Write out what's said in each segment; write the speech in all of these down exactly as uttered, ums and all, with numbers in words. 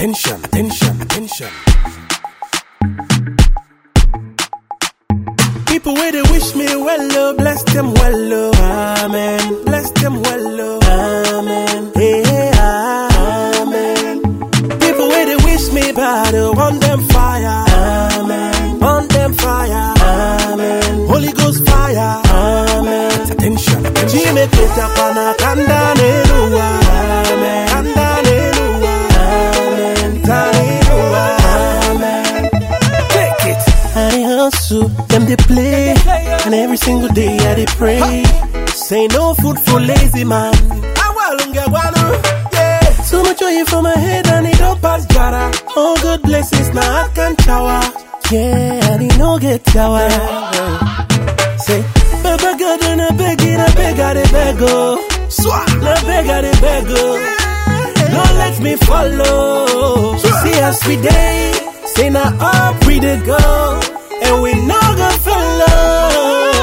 Attention, attention, attention. People where they wish me well, oh, bless them well, oh, amen. Bless them well, oh, amen. Hey, amen. People where they wish me bad, oh, on them fire, amen. On them fire, amen. Holy Ghost fire, amen. Attention, attention. Jimmy Peter Pana Kanda Neruwa, amen. Kanda Neruwa, amen. Taneruwa, amen. Take it. I hustle, them they play, and every single day I they pray. Say no food for lazy man. Yeah. So much oil for my head and it don't pass jara. All good blessings now I can shower. Yeah, and it no get shower. Say, Baba God and I beg it, I beg, I beg, oh. I beg, I beg, oh. Don't let me follow. See us we day, say now up we dey go. And we no go follow.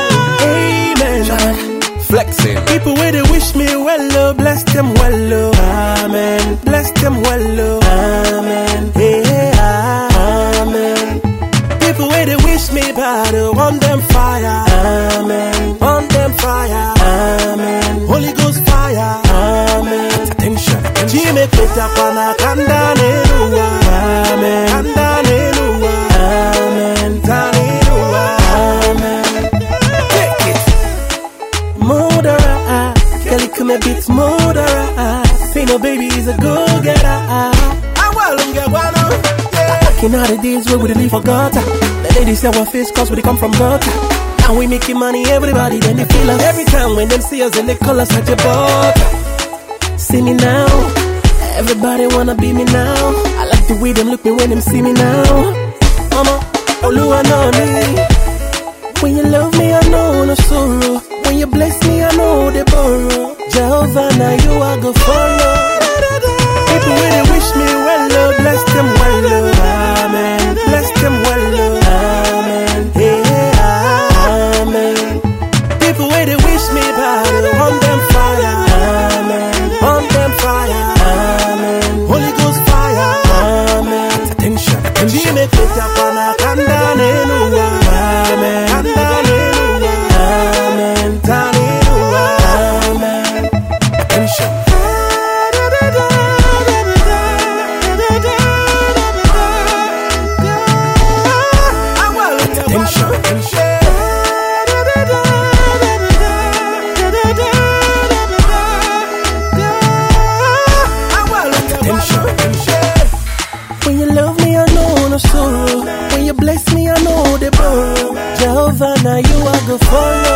Amen. Flexing. People where they wish me well, oh, bless them well, oh, amen. Bless them well, oh, amen. Hey, amen. People where they wish me bad, oh, on them fire, amen. On them fire, amen. Holy Ghost fire, amen. Attention, attention. Jimmy Peter Pana Kanda Neruwa, amen. Kanda Neruwa, amen. Taneruwa, amen. Take it. Murderer, Kelly come a bit murderer. Say no baby is a go-getter. I want to back in all the days where we didn't forgot. The ladies say our face cause we come from gutter. And we making money, everybody then they feel us. Every time when them see us and they call us such a butter. See me now, everybody wanna be me now. I like the way them look me when them see me now. Mama, Oluwa know me. When you love me, I know no sorrow. When you bless me, I know they borrow. Jehovah, now you are go follow. People when they wish me well, oh, bless them well, oh, amen. Bless them well, oh, amen. Hey, amen. People when they wish me bad, oh, on them fire, amen. On them fire, amen. Holy Ghost fire, amen. Attention, attention. Jimmy Peter Pana Kanda Neruwa, amen. Kanda Neruwa, amen. Taneruwa, amen. Attention. When you love me, I know no sorrow. When you bless me, I know they borrow. Jehovah, now you are go follow.